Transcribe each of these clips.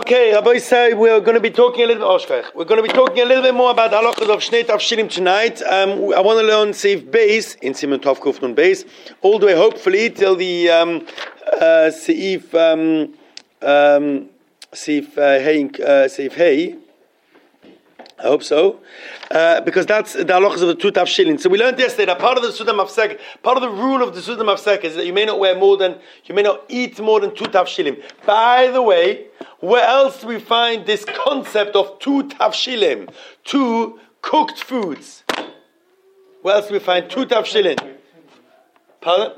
Okay, Rabbi say we're going to be talking a little bit. We're going to be talking a little bit more about halachas of Shnei Tavshilim tonight. I want to learn Seif Beis in Simon Tov Kuf Nun Beis, all the way hopefully till the Seif Hey. I hope so, because that's the halachas of the two tafshilin. So we learned yesterday that part of the Suda Mafsek, part of the rule of the Suda Mafsek is that you may not eat more than two tafshilim. By the way, where else do we find this concept of two tafshilim, two cooked foods? Where else do we find two tafshilin? Pardon?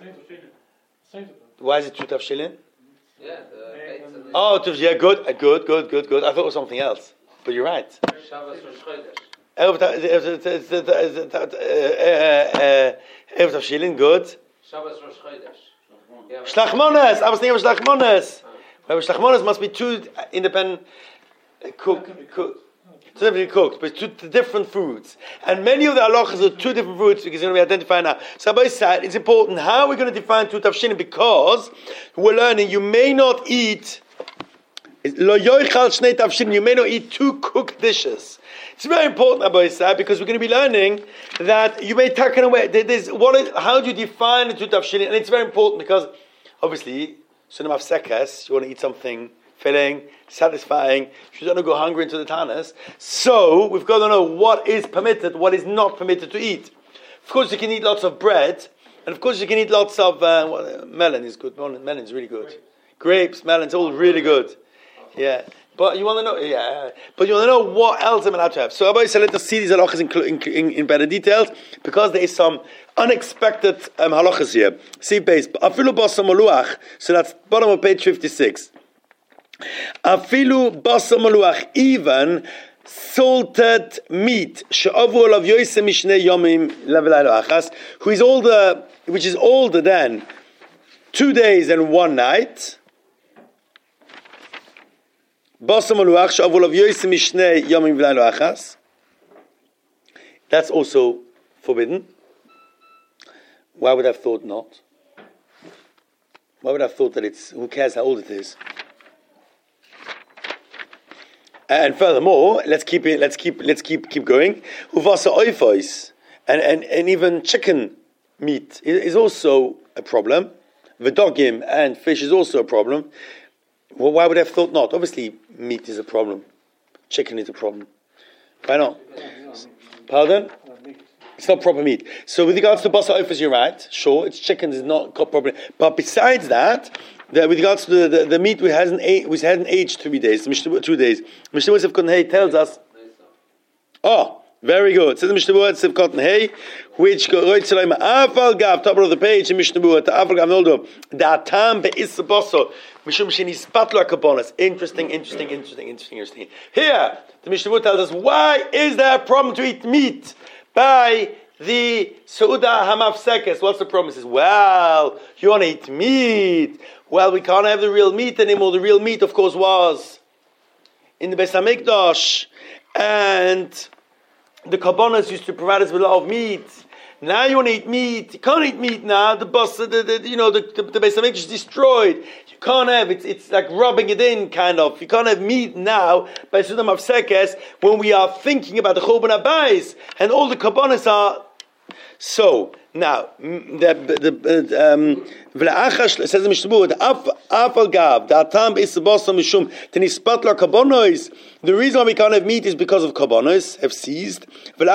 Why is it two tafshilin? Yeah. Yeah, good. I thought it was something else. But you're right. Shabbos Rosh Chodesh. Erev Tavshilin, good. Shabbos Rosh Chodesh. Shlachmones. I was thinking of Shlachmones. Shlachmones must be two independent cooked, but two different foods. And many of the halachas are two different foods because we're going to be identifying now. So by side, it's important how we're going to define two tavshilin because we're learning you may not eat. You may not eat two cooked dishes. It's very important, Abba Yisai, because we're going to be learning that you may take it away. How do you define the two tafshilin? And it's very important because, obviously, Sunnah Mafsekas, you want to eat something filling, satisfying. You don't want to go hungry into the tanas. So we've got to know what is permitted, what is not permitted to eat. Of course, you can eat lots of bread, and of course, you can eat lots of melon is good. Melon is really good. Grapes, melons, all really good. Yeah, but you want to know. Yeah, but you want to know what else I'm allowed to have. So Abba said, let us see these halachas in better details because there is some unexpected halachas here. See base. Afilu basa maluach. So that's bottom of page 56. Afilu basa maluach, even salted meat. She'avu olav yoyse mishnei yomim levelaylo achas. Who is older, which is older than 2 days and 1 night. That's also forbidden. Why would I have thought not? Why would I have thought that it's, who cares how old it is? And furthermore, let's keep going. And even chicken meat is also a problem. V'dogim and fish is also a problem. Well, why would I have thought not? Obviously, meat is a problem. Chicken is a problem. Why not? Pardon? It's not proper meat. So with regards to basa ofers, you're right. Sure, it's chicken is not proper. But besides that, with regards to the meat which hadn't aged 3 days, 2 days, Mishnah Yosef Cotton Hay tells us. Oh, very good. So the Mishnah Yosef Cotton Hay, which afal gav, top of the page in Mishnah Yosef, afal gav noldo, da'atam be'is baso. Interesting. Here, the Mishnah tells us, why is there a problem to eat meat by the Seuda Hamafsekes? What's the problem? He says, well, you want to eat meat. Well, we can't have the real meat anymore. The real meat, of course, was in the Beis HaMikdash. And the Kabbanas used to provide us with a lot of meat. Now you want to eat meat. You can't eat meat now. The Beis HaMikdash is destroyed. You can't have it's like rubbing it in, kind of. You can't have meat now by Suda Mafsekes when we are thinking about the Churban Abayis and all the Kabbanas are. So now says the Mishnah, the reason why we can't have meat is because of Kabbanos have ceased. And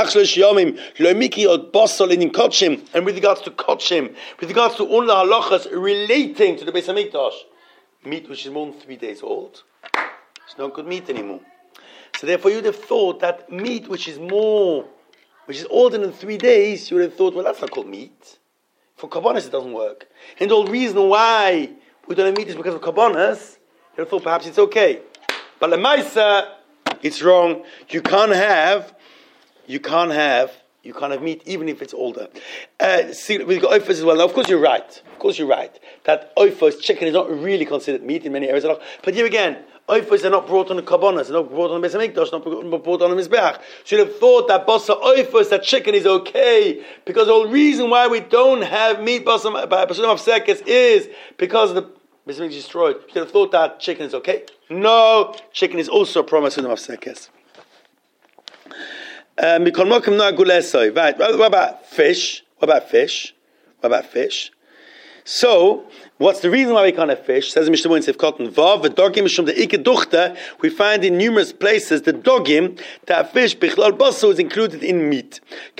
with regards to Kotchim, with regards to all the halachas relating to the Beis HaMikdash, meat which is more than 3 days old, it's not good meat anymore. So therefore you'd have thought that meat which is older than 3 days, you would have thought, well, that's not called meat. For Kabbanas it doesn't work. And the whole reason why we don't have meat is because of Kabbanas. You would have thought perhaps it's okay. But Lemaisa, it's wrong. You can't have meat even if it's older. See, we've got oifos as well. Now, of course you're right. That oifos, chicken, is not really considered meat in many areas. But here again, oifos are not brought on the kabbanas, they're not brought on the Beis HaMikdash, not brought on the Mizbeach. So you'd have thought that basa oifos, that chicken is okay, because the whole reason why we don't have meat basa of sekes is because the It's being destroyed. You could have thought that chicken is okay. No, chicken is also a problem of Sudam Afsekes. Right. What about fish? So, what's the reason why we can't have fish? Says Mishnah in Sif Cotton Vav, Dogim Mishum the Ike Duchte. We find in numerous places the dogim that fish Bichlal Basso is included in meat.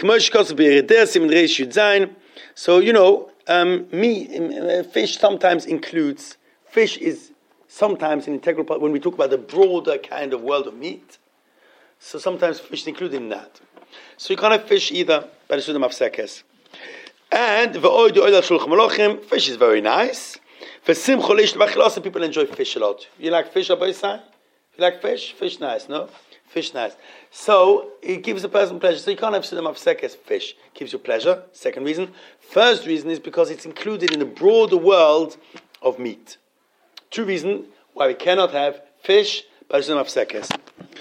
So meat, fish sometimes includes. Fish is sometimes an integral part when we talk about the broader kind of world of meat. So sometimes fish is included in that. So you can't have fish either by the Sudam Afsekes. And fish is very nice. People enjoy fish a lot. You like fish, Abba Yisai? You like fish? Fish nice, no? Fish nice. So it gives a person pleasure. So you can't have Sudam Afsekes fish. Gives you pleasure. Second reason. First reason is because it's included in the broader world of meat. Two reasons why we cannot have fish by Sudam Afsekes.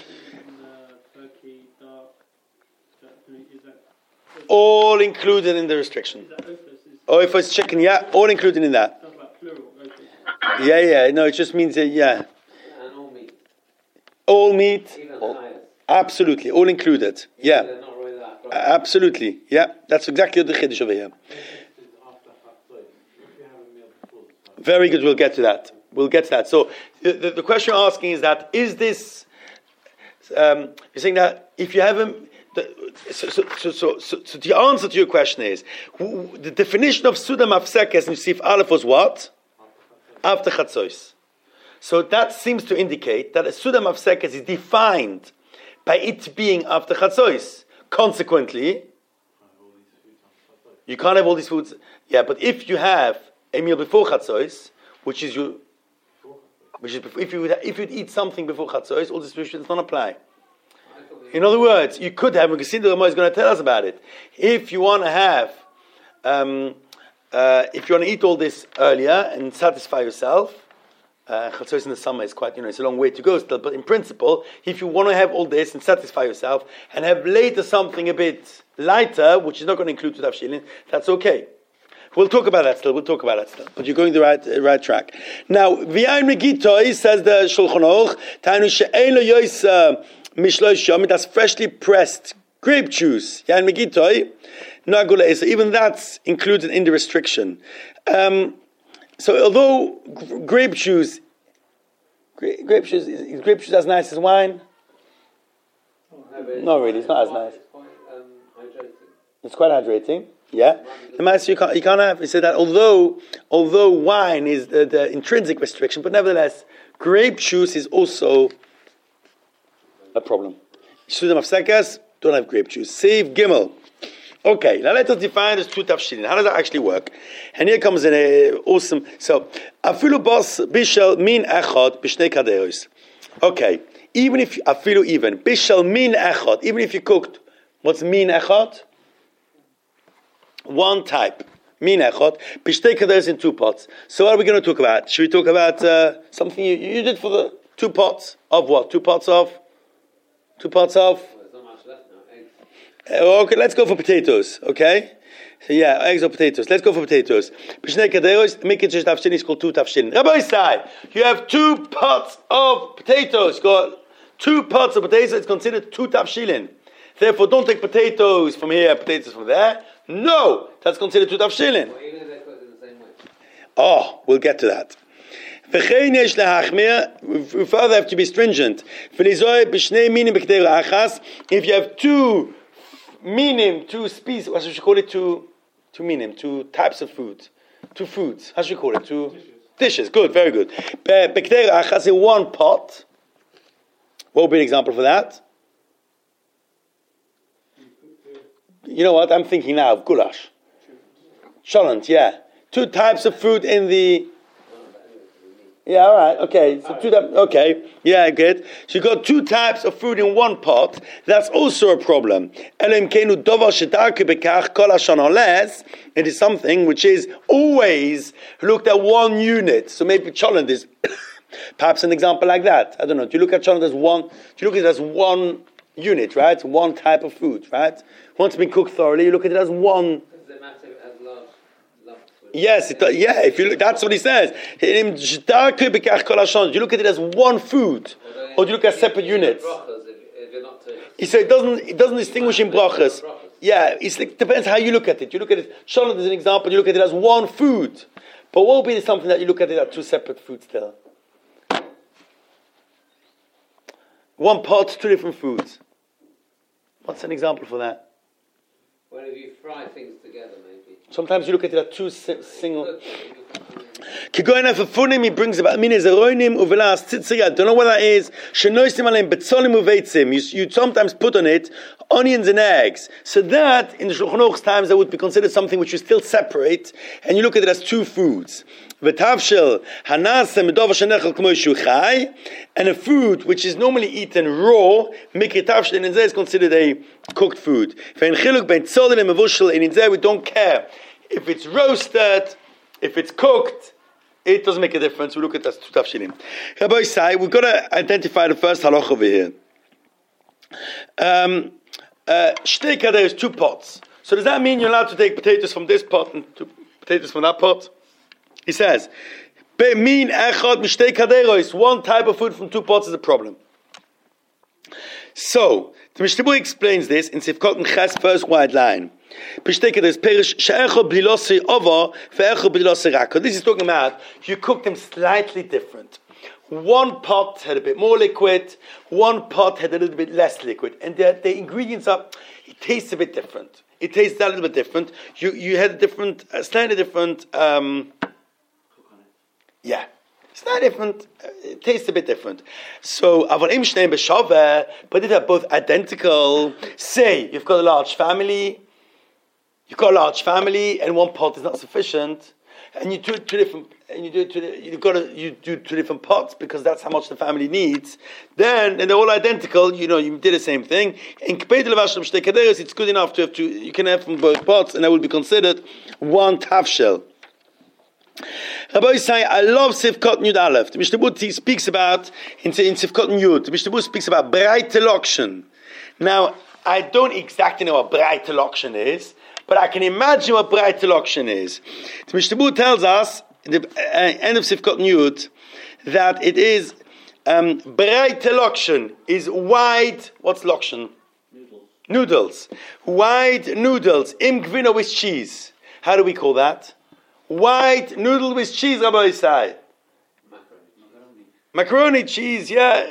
All included in the restriction. Oh, if it's chicken, yeah, all included in that. Yeah, no, it just means, yeah. And all meat. All meat. All, absolutely, all included. Yeah. Really absolutely, yeah. That's exactly the Chiddush over here. Very good, we'll get to that. So, the question you're asking is that, is this, you're saying that if you have him, so the answer to your question is the definition of Sudam Afsekes in Sif Aleph was what? After Chatzos. So that seems to indicate that a Sudam Afsekes is defined by it being after Chatzos. Consequently, you can't have all these foods. Yeah, but if you have a meal before Chatzos, if you'd eat something before Chatzos, all these restrictions don't apply. In other words, you could have, because the Gemara is going to tell us about it. If you want to have, if you want to eat all this earlier and satisfy yourself, Chatzos in the summer is quite, it's a long way to go still, but in principle, if you want to have all this and satisfy yourself, and have later something a bit lighter, which is not going to include Tutav Shilin, that's okay. We'll talk about that still, but you're going the right track. Now, V'yayin Megitoi, says the Shulchan Aruch, Tainu she'ein lo yois Mishlosh Yom, that's freshly pressed grape juice. Yain Megitoi, Nagula Esa. Even that's included in the restriction. So although grape juice is grape juice as nice as wine? Not really, it's not as nice. It's quite hydrating. Yeah, the master you can't have. He said that although wine is the intrinsic restriction, but nevertheless, grape juice is also a problem. Sudam Afsekes don't have grape juice. Save Gimel. Okay, now let us define this Tutav Shilin. How does that actually work? And here comes an awesome. So, afilu bas bishel min echad b'shnei kaderos. Okay, even bishel min echad, even if you cooked, what's min echad? One type. Min echad b'shnei kaderos in 2 pots. So what are we going to talk about? Should we talk about something you did for the 2 pots of what? 2 pots of. Okay, let's go for potatoes. Okay, so yeah, eggs or potatoes. Let's go for potatoes. B'shnei kaderos, make it just tafshin is called 2 tafshin. Rabbi Yisai, you have 2 pots of potatoes. Got 2 pots of potatoes. It's considered 2 tafshilin. Therefore, don't take potatoes from here, potatoes from there. No, that's considered 2 tafshilin. Well, even if they cook it the same way. Oh, we'll get to that. We further have to be stringent. If you have 2 minim, 2 species, what should you call it? 2 minim, 2 types of food, 2 foods. How should you call it? 2 dishes. Good, very good. In 1 pot. What would be an example for that? You know what? I'm thinking now of goulash. Cholent, yeah. 2 types of food in the. Yeah, all right, okay. So 2 types, okay, yeah, good. So you got 2 types of food in 1 pot. That's also a problem. It is something which is always looked at 1 unit. So maybe cholent is perhaps an example like that. I don't know. Do you look at cholent as 1? Do you look at it as 1 unit, right? 1 type of food, right? Once it's been cooked thoroughly, you look at it as 1. Does it matter if it has large lumps? Yes, if you look, that's what he says. You look at it as one food, or do you look at separate units? He said it doesn't distinguish in brachas. Yeah, it depends how you look at it. You look at it, Shalom is an example, you look at it as one food. But what will be something that you look at it as two separate foods still? One pot, two different foods. What's an example for that? Well, if you fry things together, maybe. Sometimes you look at it as two single. Kigoyna Fufunim, he brings about minas eroinim uvelas tzitziri. I don't know what that is. Shenoisim aleim betzolim uveitzim. You sometimes put on it onions and eggs. So that in the Shulchan Aruch's times that would be considered something which you still separate, and you look at it as two foods. V'tavshel hanasem medova shenechel k'mo shuchai, and a food which is normally eaten raw, mikri tavshel in is considered a cooked food. Ve'en chiluk bein tzolin and mevushel in we don't care if it's roasted. If it's cooked, it doesn't make a difference. We look at that two tafshilim. Rabbi Isai, we've got to identify the first halach over here. Shtei kader is two pots. So does that mean you're allowed to take potatoes from this pot and potatoes from that pot? He says, "Be'min echad mishtei kaderos." One type of food from two pots is a problem. So the Mishnah Berurah explains this in Sifkot and Ches, first wide line. This is talking about you cook them slightly different. One pot had a bit more liquid, one pot had a little bit less liquid, and the ingredients it tastes a bit different. It tastes a little bit different. You had a different, slightly different, slightly different. It tastes a bit different. So, but if they're both identical, say you've got a large family. You've got a large family, and one pot is not sufficient, and you do two different. And you do two different pots because that's how much the family needs. Then, and they're all identical. You did the same thing. In it's good enough to have two. You can have from both pots, and that will be considered one tafshel. Rabbi say, I love Sifkot Yud Aleph. The Mishnah Berurah speaks about in Sifkot Yud. The Mishnah Berurah speaks about breite lokshen. Now, I don't exactly know what breite lokshen is. But I can imagine what breite lokshen is. The Mishnah Berurah tells us, in the end of Sifkot Yud, that it is, breite lokshen is wide, what's lokshen? Noodles. Wide noodles, im gvino with cheese. How do we call that? Wide noodle with cheese, Rabbi Isai. Macaroni cheese, yeah.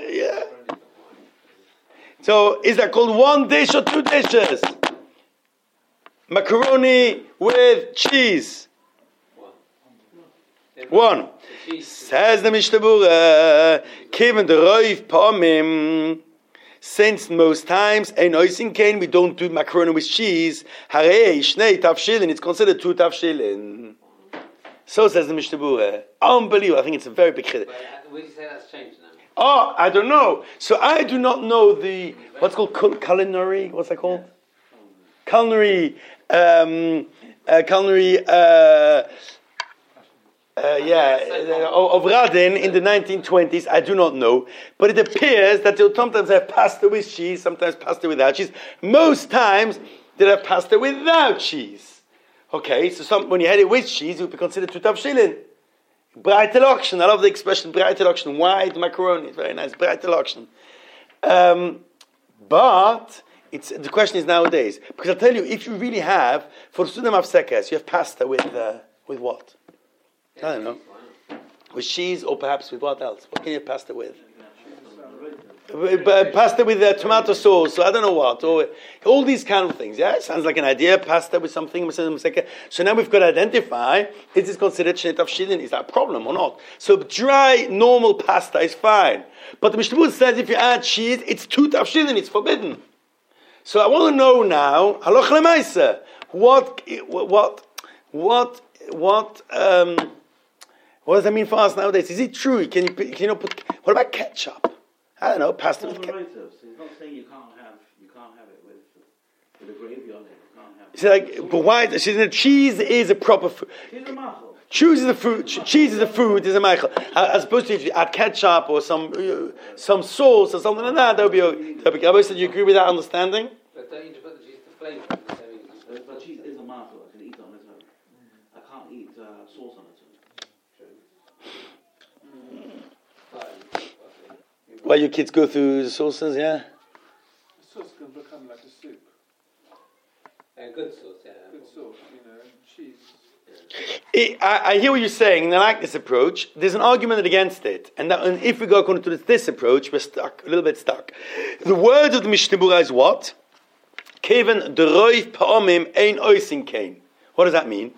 So, is that called one dish or two dishes? Macaroni with cheese. One. Says the Mishnah Berurah, given the roiv pamim, since most times ein oisin kain we don't do macaroni with cheese, harei shnei tafshilin, it's considered two tafshilin. So says the Mishnah Berurah. Unbelievable. I think it's a very big chiddush. Would you say that's changed now? Oh, I don't know. So I do not know what's called culinary. What's that called? Culinary. Of Radin in the 1920s, I do not know, but it appears that they'll sometimes have pasta with cheese, sometimes pasta without cheese. Most times they'll have pasta without cheese. Okay, so when you had it with cheese, it would be considered two tafshilin. Breite lokshen, I love the expression breite lokshen, wide macaroni, it's very nice, breite lokshen. But the question is nowadays, because I'll tell you, if you really have, for Sudam Afsekas, you have pasta with what? I don't know. With cheese, or perhaps with what else? What can you have pasta with? Pasta with tomato sauce, so I don't know what, or all these kind of things. Yeah, it sounds like an idea. Pasta with something. So now we've got to identify: is this considered shnei tafshilin? Is that a problem or not? So dry, normal pasta is fine, but the Mishnah Berurah says if you add cheese, it's two tafshilin. It's forbidden. So I want to know now, halach lemaisa, what does that mean for us nowadays? Is it true? Can you not put? What about ketchup? I don't know, pasta with ketchup. He's not saying you can't have it with a gravy on it. You can't have it. She's like, but why? She's saying cheese is a proper food. Cheese is a food. Cheese is a food. Is a meichel. As opposed to if you add ketchup or some sauce or something like that, that would be. Rabbi said, you agree with that understanding? But don't you put the cheese to flavour? But cheese is a meichel. I can eat on its own. I can't eat need sauce on it. Why your kids go through the sauces, yeah? The sauce can become like a soup. A good sauce, yeah. Good sauce, and cheese. I hear what you're saying, and I like this approach. There's an argument against it, and if we go according to this approach, we're stuck, a little bit stuck. The word of the Mishnah Berurah is what? Keven deroiv pa'omim ein oisin kain. What does that mean?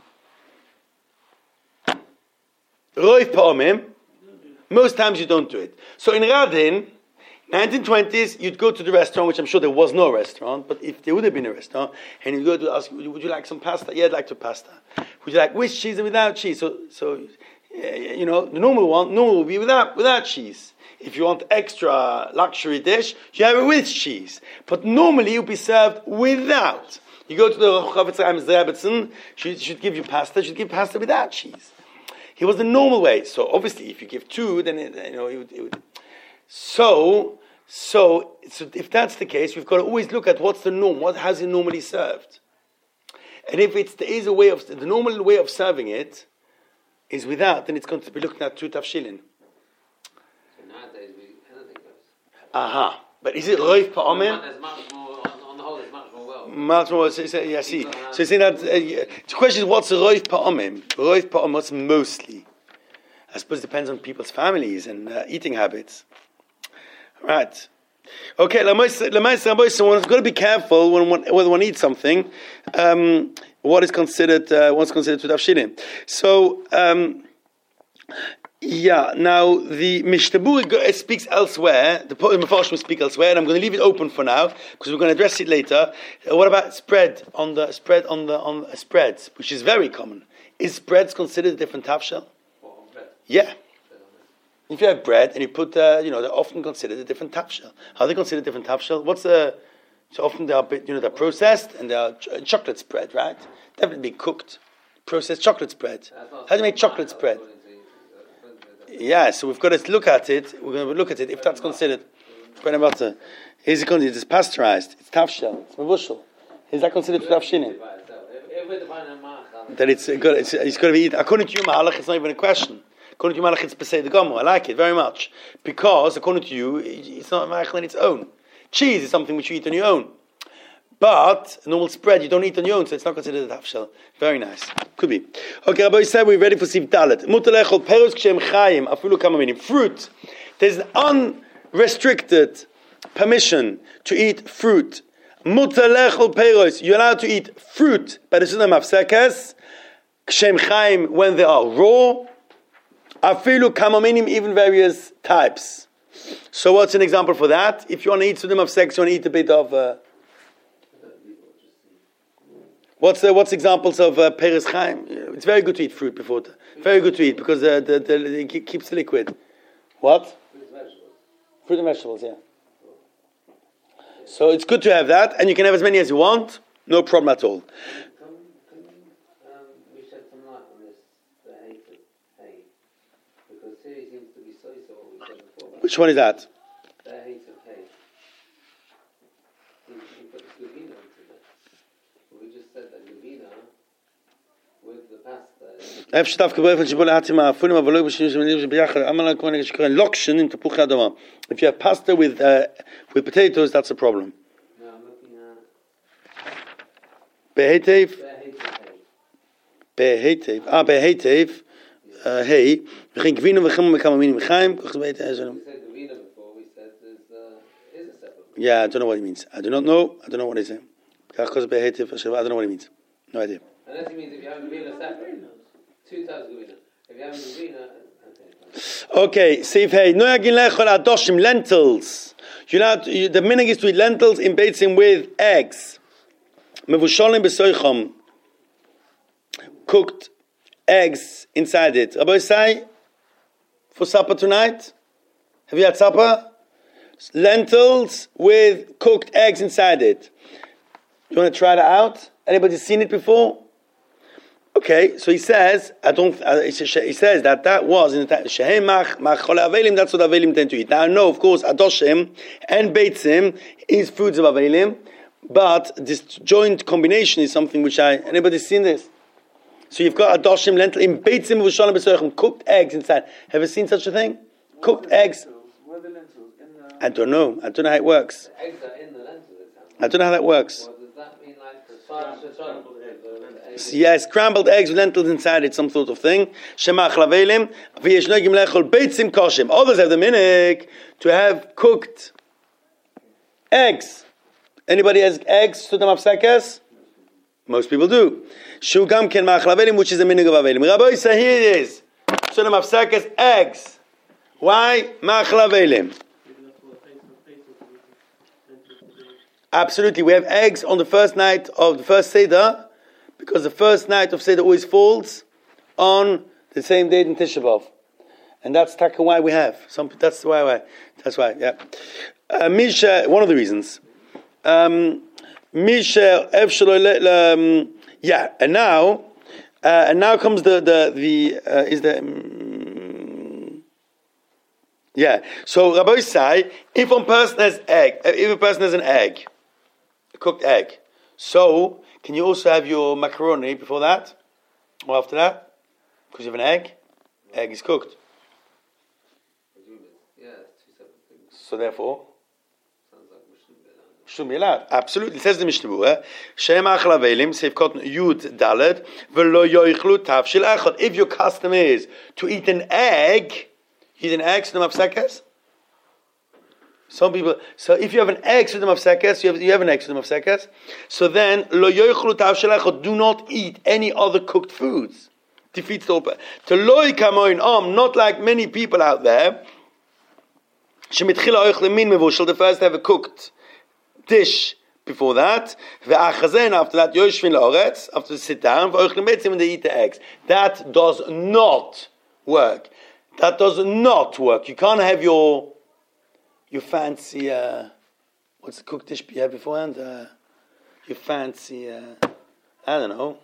Roiv pa'omim. Most times you don't do it. So in Radin, 1920s, you'd go to the restaurant, which I'm sure there was no restaurant, but if there would have been a restaurant, and you'd go to ask, would you like some pasta? Yeah, I'd like some pasta. Would you like with cheese or without cheese? So the normal will be without cheese. If you want extra luxury dish, you have it with cheese. But normally you'll be served without. You go to the Chofetz Chaim Rebbetzin, she should give you pasta, she should give pasta without cheese. It was the normal way. So obviously, if you give two, then it would. So if that's the case, we've got to always look at what's the norm. How's it normally served? And if there is a way of the normal way of serving it is without, then it's going to be looking at two tafshilin. So nowadays, anything goes. Aha. But is it roiv pa'omim? There's much more, on the whole, there's much more well. Much more. So you see that the question is, what's roiv pa'omim? Roiv pa'omim, what's mostly? I suppose it depends on people's families and eating habits. Right. Okay, one's got to be careful when one eats something. What is considered what's considered to tafshilin. So now the Mishnah Berurah speaks elsewhere. The Mefarshim speak elsewhere, and I'm going to leave it open for now because we're going to address it later. What about spreads, which is very common? Is spreads considered a different tafshil? Yeah. If you have bread and you put, they're often considered a different tafshil. How are they considered different tafshil? So often they are, they're processed and they are chocolate spread, right? Definitely cooked, processed chocolate spread. How do you make chocolate spread? Yeah, so we've got to look at it. We're going to look at it if that's considered bread and butter. Is it considered? It's pasteurized. It's tafshil. It's mavushal. Is that considered tafshilin? That it's got to be eaten. According to you, Mahalach, it's not even a question. According to you, Malach, it's Pesei the Gomo. I like it very much. Because, according to you, it's not Malach on its own. Cheese is something which you eat on your own. But, a normal spread, you don't eat on your own, so it's not considered a tafshel. Very nice. Could be. Okay, Rabbi said we're ready for Sif Dalet. Mutalechol peros kshem chayim, afilu kama minim. Fruit. There's an unrestricted permission to eat fruit. Mutalechol peros. You're allowed to eat fruit, but the Sunnah Mafsekes, kshem chayim, when they are raw. Afilu kamaminim, even various types. So what's an example for that? If you want to eat sudim of sex, you want to eat a bit of... What's examples of peres chaim? It's very good to eat fruit before. Very good to eat because it keeps the liquid. What? Fruit and vegetables, yeah. So it's good to have that, and you can have as many as you want. No problem at all. Which one is that? The hate of hay. You put Gavina into that. We just said that Gavina with the pasta. If you have pasta with potatoes, that's a problem. No, I'm looking at Behetev. Hey, we ging Gvina, we gaan met Kamaminim Chaim. We said Gavina before, we said is a separate. Yeah, I don't know what it means. I do not know what it is. I don't know what it means. No idea. Unless it means if you have Gavina separate. 2 times Gavina. If you have Gavina... Okay, Seif Hey. Noyagin lechol adoshim, lentils. The minig is to eat lentils in beitzim with eggs. Mevusholim besoichom. Cooked eggs inside it. Rabbi say, for supper tonight, have you had supper? Lentils with cooked eggs inside it. You want to try that out? Anybody seen it before? Okay, so he says, he says that was in the time, Shehem mach chole avelim, that's what avelim tend to eat. Now I know, of course, adoshim and beitzim is foods of avelim, but this joint combination is something which anybody seen this? So you've got adoshim lentil in beitzim v'shalom b'soichem, cooked eggs inside. Have you seen such a thing? Cooked eggs. Where are the lentils? In the... I don't know how it works. The eggs are in the lentils, it sounds I don't know how that works. like. Well, does that mean like the scrambled eggs? Yeah, scrambled eggs with lentils inside, it's some sort of thing. Shemach lavelim, v'yesh nogim lechol beitzim koshim. Others have the minhag to have cooked eggs. Anybody has eggs to the mafsekas? Most people do. Shugam ken mach lavelim, which is a minhag of avelim. Rabbi say here it is. To the mafsekas, eggs. Why mach lavelim? Absolutely, we have eggs on the first night of the first Seder, because the first night of Seder always falls on the same day in Tisha B'Av. And that's why we have. That's why, yeah. Misha, one of the reasons. Misha, yeah, and now comes yeah. So Rabbi say, if a person has an egg, a cooked egg, so can you also have your macaroni before that or after that? Because you have an egg. Egg is cooked. Yeah, it's two separate things. So therefore, Sounds like we shouldn't be allowed. shouldn't be allowed. Absolutely. It says the Mishnah Berurah, Shem achal avelim, Seifkot Yud Dalet, v'lo yoichlu tavshil echad. If your custom is to eat an egg, so the mafsekas. Some people. So if you have an egg to the mafsekas, you have an egg to the mafsekas. So then lo yoichlu tavshil echad. Do not eat any other cooked foods. Defeats the whole. To loy kamoin not like many people out there. Shemitchila oichle min mevushel. The first have a cooked dish before that. Ve'achazen after that yoshvin la'oretz. After they sit down, ve'oichle metzim when they eat the eggs. That does not work. That does not work. You can't have your fancy, what's the cooked dish you had beforehand? Your fancy, I don't know.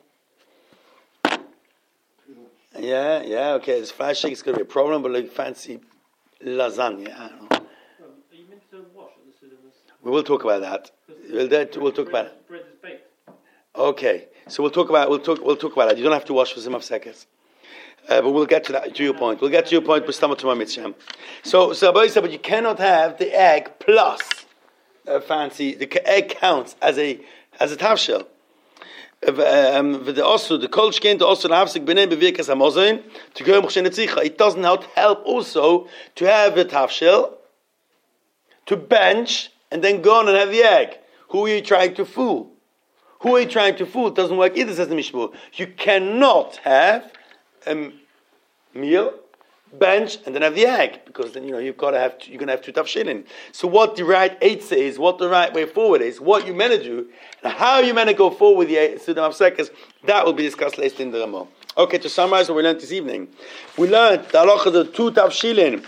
Yeah, okay, it's flashing, it's going to be a problem, but like fancy lasagna, I don't know. Are you meant to wash at the cinemas? We will talk about that. We'll talk about it. Bread is baked. Okay, so we'll talk about that. You don't have to wash for some of seconds. But we'll get to that, to your point. We'll get to your point with Stamot Tumah Mitzvah. So Rabbi said, but you cannot have the egg plus fancy. The egg counts as a tavshil. It doesn't help also to have the tavshil, to bench and then go on and have the egg. Who are you trying to fool? It doesn't work either, says the Mishnah. You cannot have a meal, bench, and then have the egg, because then you're going to have two tafshilin. So what the right eitzah is, what the right way forward is, what you're meant to do, and how you're meant to go forward with the Sudam of Sekas, that will be discussed later in the Ramah. Okay, to summarize what we learned this evening, we learned the halacha of two tafshilin.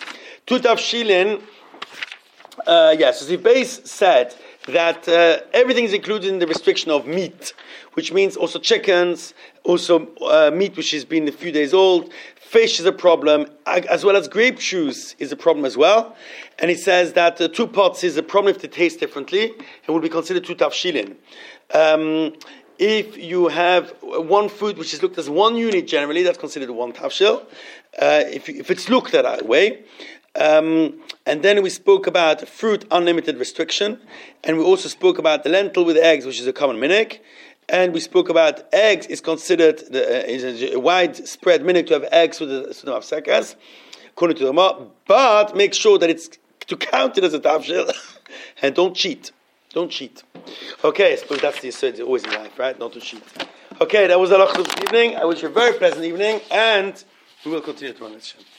So the base said that everything is included in the restriction of meat, which means also chickens, also meat which has been a few days old. Fish is a problem, as well as grape juice is a problem as well. And he says that two pots is a problem if they taste differently, and will be considered two tafshilin. If you have one food which is looked as one unit generally, that's considered one tafshil. If it's looked at that way. And then we spoke about fruit unlimited restriction, and we also spoke about the lentil with eggs, which is a common minhag. And we spoke about eggs is considered is a widespread minhag to have eggs with the Sudam of Sekas, according to the Ramah, but make sure that it's to count it as a tafshil, and don't cheat. Okay, I suppose that's the assertion always in life, right? Not to cheat. Okay, that was the halacha this evening. I wish you a very pleasant evening, and we will continue tomorrow.